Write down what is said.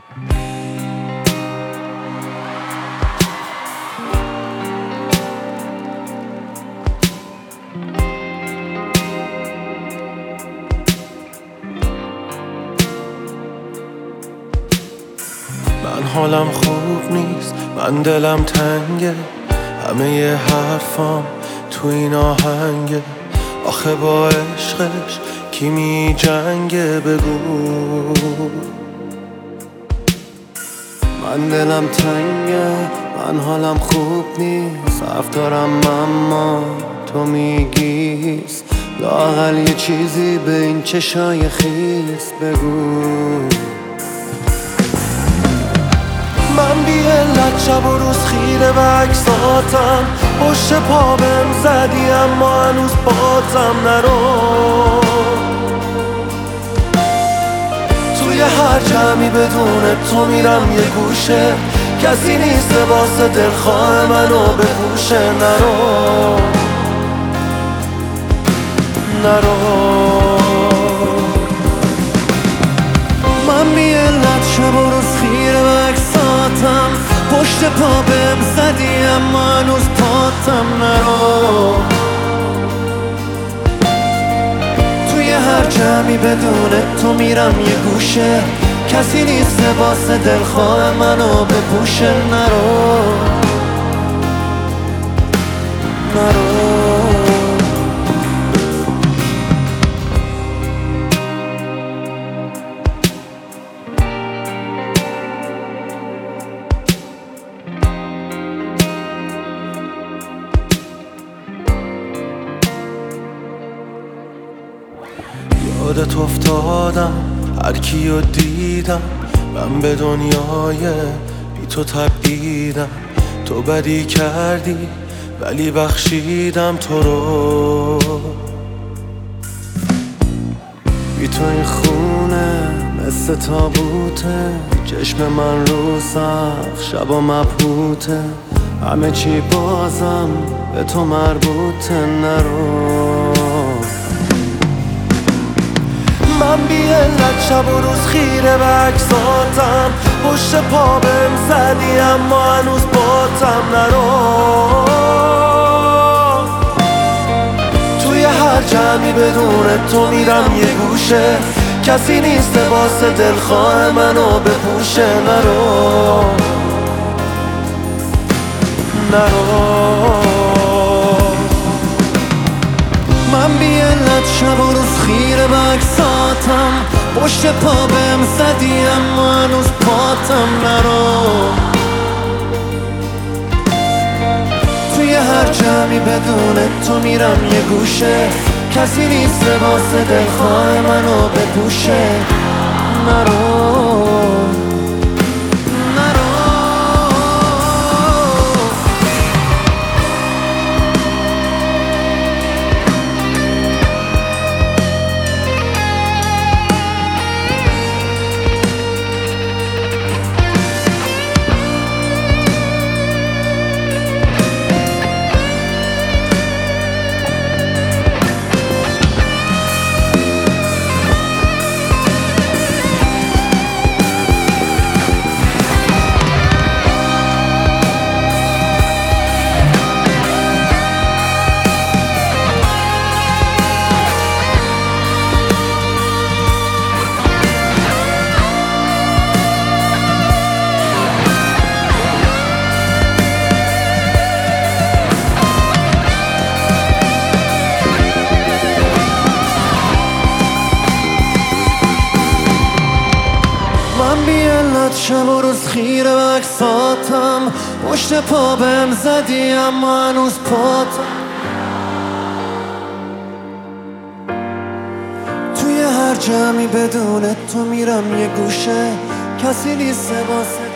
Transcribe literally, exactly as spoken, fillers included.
من حالم خوب نیست، من دلم تنگه، همه ی حرفام تو این آهنگه. آخه با عشقش کی می جنگه بگو. من دلم تنگه، من حالم خوب نیست، حرف دارم اما تو میگیست. لااقل یه چیزی به این چشای خیس بگو. من بی علت شب و روز خیره و عکساتم، پشت پا بهم زدی اما هنوز بازم نرو. توی هر جمعی بدون تو میرم یه گوشه، کسی نیست لباس دلخواه منو بپوشه. نرو نرو. من بی علت شب و روز خیره و عکساتم، پشت پا بهم زدی اما هنوز پاتم. نرو. توی هر جمعی بدون تو میرم یه گوشه، کسی نیست لباس دلخواه منو بپوشه. نرو نرو. یادت افتادم، هر کیو دیدم، من به دنیای بی تو تبعیدم. تو بدی کردی ولی بخشیدم تو رو. بی تو این خونه مثل تابوته، چشم من رو سقف شبا مبهوته. همه چی بازم به تو مربوطه. نرو. من بی علت شب و روز خیره به عکساتم، پشت پا بهم زدی اما هنوز باتم. نرو. توی هر جمعی بدون تو میرم یه گوشه، کسی نیست لباس دلخواه منو بپوشه. نرو نرو. من بی علت شب و روز خیره به عکساتم، پشت پا بهم زدی اما هنوز پاتم. نرو. توی هر جمعی بدون تو میرم یه گوشه، کسی نیست لباس دلخواه منو بپوشه. نرو شب و روز خیره به عکساتم، پشت پا بهم زدی اما هنوز پاتم. توی هر جمعی بدون تو میرم یه گوشه، کسی نیست واسه